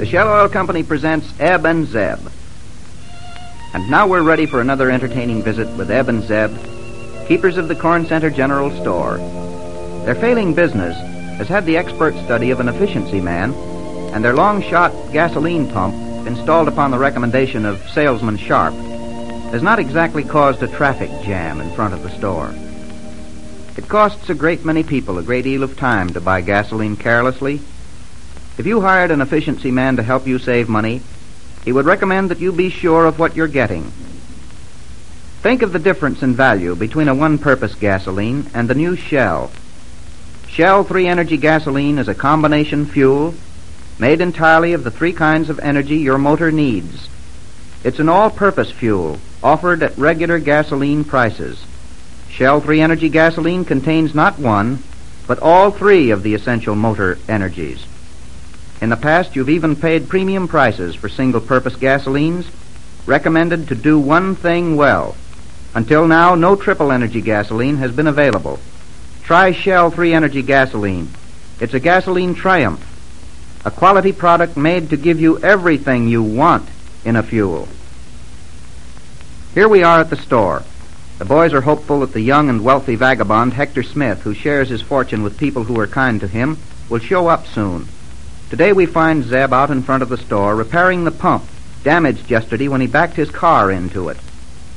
Shell Oil Company presents Ebb and Zeb. And now we're ready for another entertaining visit with Ebb and Zeb, keepers of the Corn Center General Store. Their failing business has had the expert study of an efficiency man, and their long-shot gasoline pump, installed upon the recommendation of salesman Sharp, has not exactly caused a traffic jam in front of the store. It costs a great many people a great deal of time to buy gasoline carelessly. If you hired an efficiency man to help you save money, he would recommend that you be sure of what you're getting. Think of the difference in value between a one-purpose gasoline and the new Shell. Shell 3-Energy gasoline is a combination fuel made entirely of the three kinds of energy your motor needs. It's an all-purpose fuel offered at regular gasoline prices. Shell 3-Energy gasoline contains not one, but all three of the essential motor energies. In the past, you've even paid premium prices for single-purpose gasolines, recommended to do one thing well. Until now, no triple-energy gasoline has been available. Try Shell 3-Energy gasoline. It's a gasoline triumph, a quality product made to give you everything you want in a fuel. Here we are at the store. The boys are hopeful that the young and wealthy vagabond Hector Smith, who shares his fortune with people who are kind to him, will show up soon. Today we find Zeb out in front of the store repairing the pump, damaged yesterday when he backed his car into it.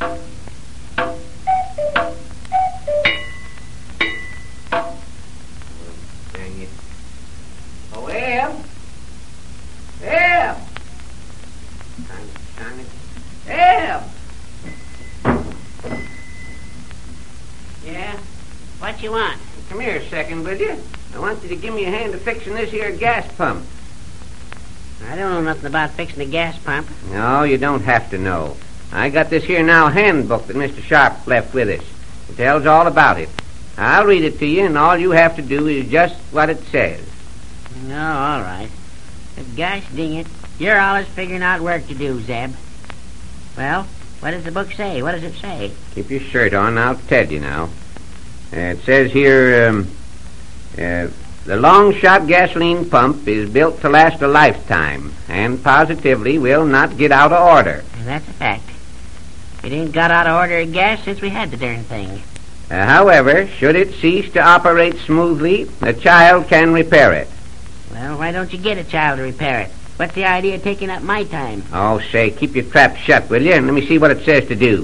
Dang it. Oh, Eb! Eb! Darn it. Eb! Yeah? What you want? Come here a second, will you? I want you to give me a hand of fixing this here gas pump. I don't know nothing about fixing a gas pump. No, you don't have to know. I got this here now handbook that Mr. Sharp left with us. It tells all about it. I'll read it to you, and all you have to do is just what it says. No, all right. But gosh dang it, you're always figuring out work to do, Zeb. Well, what does the book say? What does it say? Keep your shirt on, I'll tell you now. It says here, the long-shot gasoline pump is built to last a lifetime and positively will not get out of order. That's a fact. It ain't got out of order of gas since we had the darn thing. However, should it cease to operate smoothly, a child can repair it. Well, why don't you get a child to repair it? What's the idea of taking up my time? Oh, say, keep your trap shut, will you? And let me see what it says to do.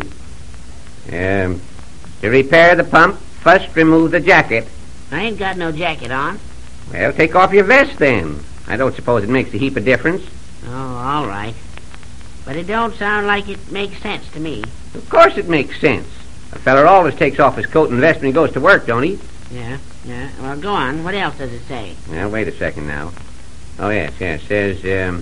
To repair the pump, first remove the jacket. I ain't got no jacket on. Well, take off your vest then. I don't suppose it makes a heap of difference. Oh, all right. But it don't sound like it makes sense to me. Of course it makes sense. A feller always takes off his coat and vest when he goes to work, don't he? Yeah. Well, go on. What else does it say? Now, wait a second now. Oh, yes. It says,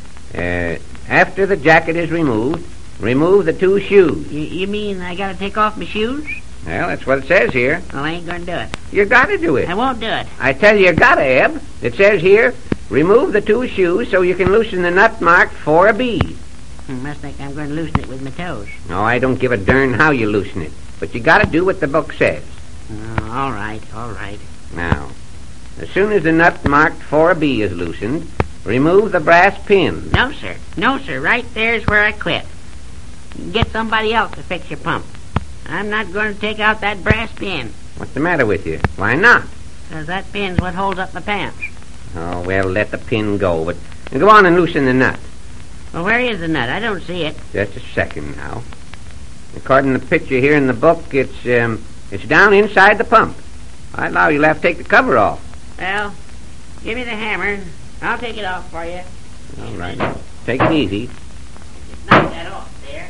after the jacket is removed, remove the two shoes. You mean I gotta take off my shoes? Well, that's what it says here. Well, I ain't gonna do it. You gotta do it. I won't do it. I tell you gotta, Eb. It says here, remove the two shoes so you can loosen the nut marked 4B. Must think I'm going to loosen it with my toes. No, I don't give a darn how you loosen it. But you gotta do what the book says. Oh, all right. Now, as soon as the nut marked 4B is loosened, remove the brass pin. No, sir. Right there's where I quit. Get somebody else to fix your pump. I'm not going to take out that brass pin. What's the matter with you? Why not? Because that pin's what holds up my pants. Oh, well, let the pin go, but go on and loosen the nut. Well, where is the nut? I don't see it. Just a second now. According to the picture here in the book, it's down inside the pump. I allow you'll have to take the cover off. Well, give me the hammer. I'll take it off for you. All right. Take it easy. Just knock that off there.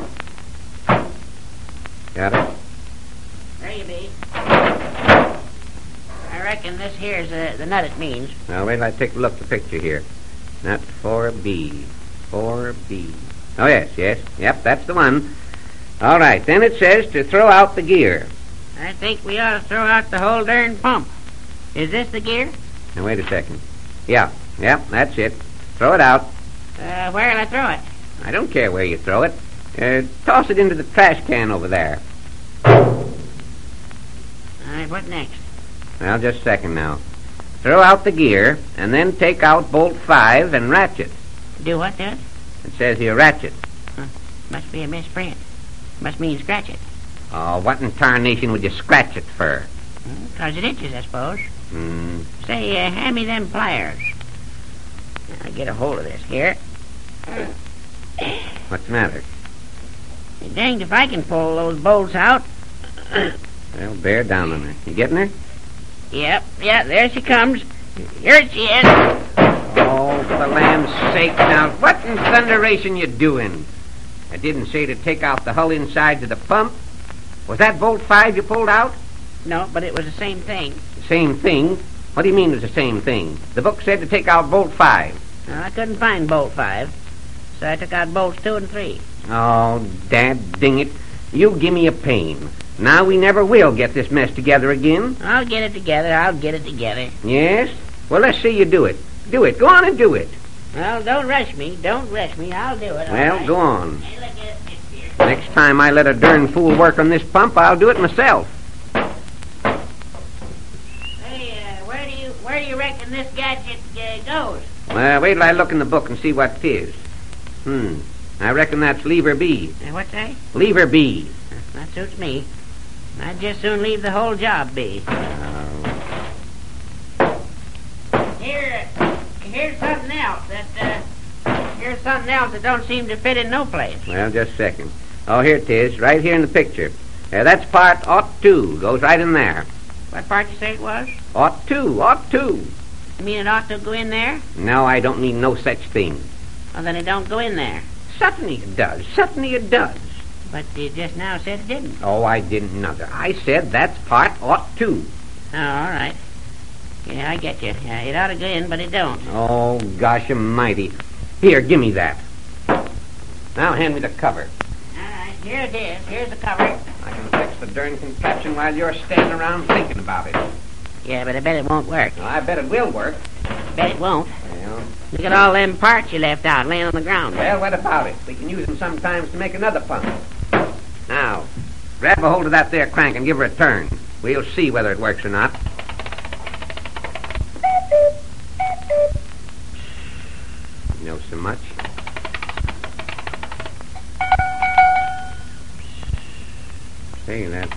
Got it? There you be. I reckon this here's the nut it means. Now, wait till I take a look at the picture here. Nut 4B. 4B. Oh, yes. Yep, that's the one. All right, then it says to throw out the gear. I think we ought to throw out the whole darn pump. Is this the gear? Now, wait a second. Yeah, that's it. Throw it out. Where'll I throw it? I don't care where you throw it. Toss it into the trash can over there. All right, what next? Well, just a second now. Throw out the gear, and then take out bolt 5 and ratchet. Do what to it? It says here ratchet. Must be a misprint. Must mean scratch it. Oh, what in tarnation would you scratch it for? 'Cause it itches, I suppose. Hmm. Say, hand me them pliers. I'll get a hold of this here. What's the matter? Danged if I can pull those bolts out. Well, bear down on her. You getting her? Yep, yeah, there she comes. Here she is. Oh, for the lamb's sake now, what in thunderation you doing? I didn't say to take out the hull inside to the pump. Was that bolt 5 you pulled out? No, but it was the same thing. The same thing? What do you mean it was the same thing? The book said to take out bolt 5. Well, I couldn't find bolt 5, so I took out bolts 2 and 3. Oh, dad ding it. You give me a pain. Now we never will get this mess together again. I'll get it together. Yes? Well, let's see you do it. Do it. Go on and do it. Well, don't rush me. I'll do it. Well, all right. go on. Hey, look at this here. Next time I let a darn fool work on this pump, I'll do it myself. Hey, where do you reckon this gadget goes? Well, wait till I look in the book and see what it is. I reckon that's lever B. What's that? Lever B. That suits me. I'd just soon leave the whole job be. Here's something else that don't seem to fit in no place. Well, just a second. Oh, here it is, right here in the picture. That's part ought to. Goes right in there. What part you say it was? Ought to. You mean it ought to go in there? No, I don't mean no such thing. Well, then it don't go in there. Certainly it does. But you just now said it didn't. Oh, I didn't nother. I said that's part ought to. Oh, all right. Yeah, I get you. Yeah, it ought to go in, but it don't. Oh, gosh almighty. Here, give me that. Now hand me the cover. All right, here it is. Here's the cover. I can fix the darn contraption while you're standing around thinking about it. Yeah, but I bet it won't work. Well, I bet it will work. Bet it won't. Well, Look at all them parts you left out laying on the ground. well, what about it? We can use them sometimes to make another pump. Now, grab a hold of that there crank and give her a turn. We'll see whether it works or not. You know so much. Say that.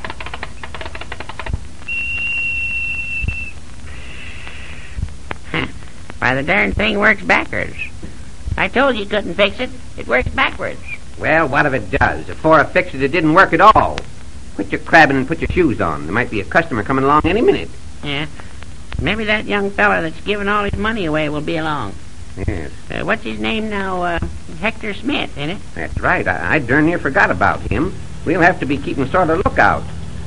Why, the darn thing works backwards. I told you couldn't fix it. It works backwards. Well, what if it does? Before I fixed it, it didn't work at all. Quit your crabbing and put your shoes on. There might be a customer coming along any minute. Yeah. Maybe that young fella that's giving all his money away will be along. Yes, What's his name now? Hector Smith, ain't it? that's right. I darn near forgot about him. We'll have to be keeping sort of lookout.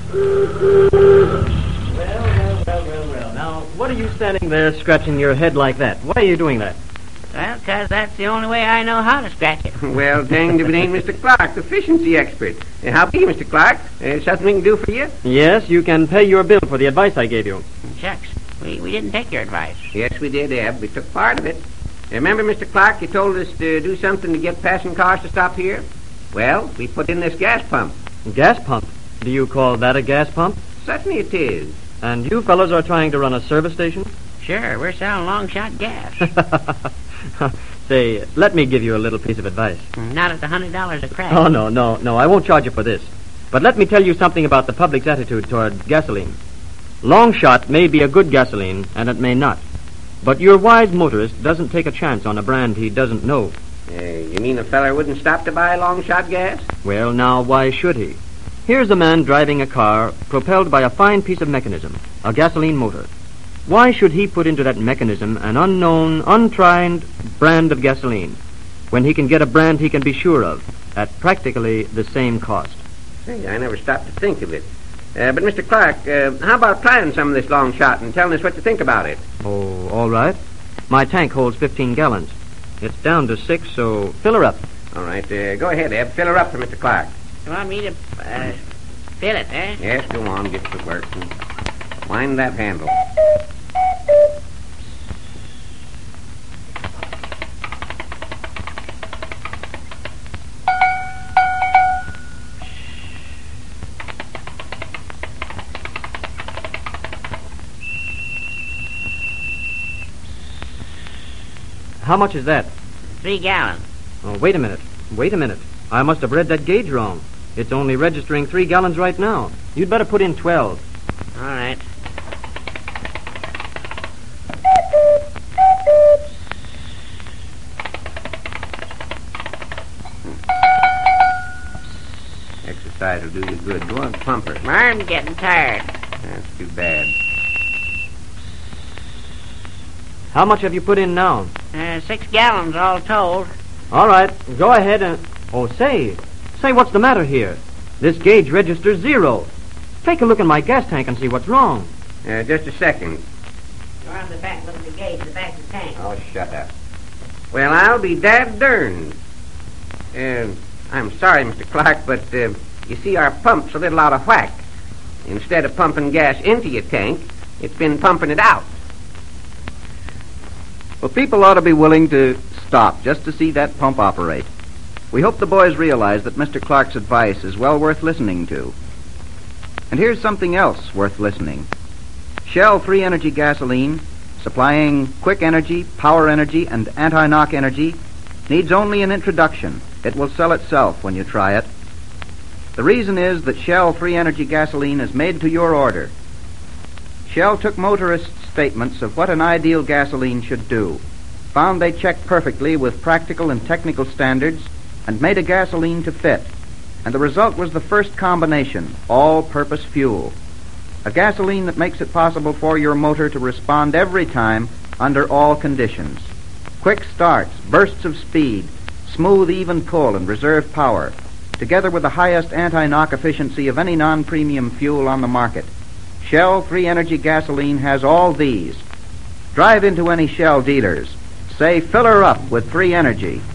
Well. Now, what are you standing there scratching your head like that? Why are you doing that? Well, 'cause that's the only way I know how to scratch it. Well, danged if it ain't Mr. Clark, the efficiency expert. How be you, Mr. Clark? Something we can do for you? Yes, you can pay your bill for the advice I gave you. Shucks. We didn't take your advice. Yes, we did, Eb. We took part of it. Remember, Mr. Clark, you told us to do something to get passing cars to stop here? Well, we put in this gas pump. Gas pump? Do you call that a gas pump? Certainly it is. And you fellows are trying to run a service station? Sure, we're selling long-shot gas. Say, let me give you a little piece of advice. Not at the $100 a crack. Oh, no, I won't charge you for this. But let me tell you something about the public's attitude toward gasoline. Longshot may be a good gasoline, and it may not. But your wise motorist doesn't take a chance on a brand he doesn't know. You mean a feller wouldn't stop to buy long shot gas? Well, now, why should he? Here's a man driving a car propelled by a fine piece of mechanism, a gasoline motor. Why should he put into that mechanism an unknown, untried brand of gasoline when he can get a brand he can be sure of at practically the same cost? Say, I never stopped to think of it. But, Mr. Clark, how about trying some of this long shot and telling us what you think about it? Oh, all right. My tank holds 15 gallons. It's down to 6, so fill her up. All right, go ahead, Eb. Fill her up for Mr. Clark. You want me to fill it, eh? Yes, go on, get to work and wind that handle. How much is that? 3 gallons. Oh, wait a minute. I must have read that gauge wrong. It's only registering 3 gallons right now. You'd better put in 12. All right. Exercise will do you good. Go on, pumper. I'm getting tired. That's too bad. How much have you put in now? 6 gallons all told. All right, go ahead and... Oh, say, what's the matter here? This gauge registers 0. Take a look in my gas tank and see what's wrong. Just a second. Go around the back, look at the gauge, the back of the tank. Oh, shut up. Well, I'll be dad darned. I'm sorry, Mr. Clark, but you see, our pump's a little out of whack. Instead of pumping gas into your tank, it's been pumping it out. Well, people ought to be willing to stop just to see that pump operate. We hope the boys realize that Mr. Clark's advice is well worth listening to. And here's something else worth listening. Shell 3 Energy gasoline, supplying quick energy, power energy, and anti-knock energy, needs only an introduction. It will sell itself when you try it. The reason is that Shell 3 Energy gasoline is made to your order. Shell took motorists' statements of what an ideal gasoline should do, found they checked perfectly with practical and technical standards, and made a gasoline to fit. And the result was the first combination, all-purpose fuel. A gasoline that makes it possible for your motor to respond every time under all conditions. Quick starts, bursts of speed, smooth, even pull, and reserve power, together with the highest anti-knock efficiency of any non-premium fuel on the market. Shell 3 Energy gasoline has all these. Drive into any Shell dealers. Say, fill her up with 3 Energy.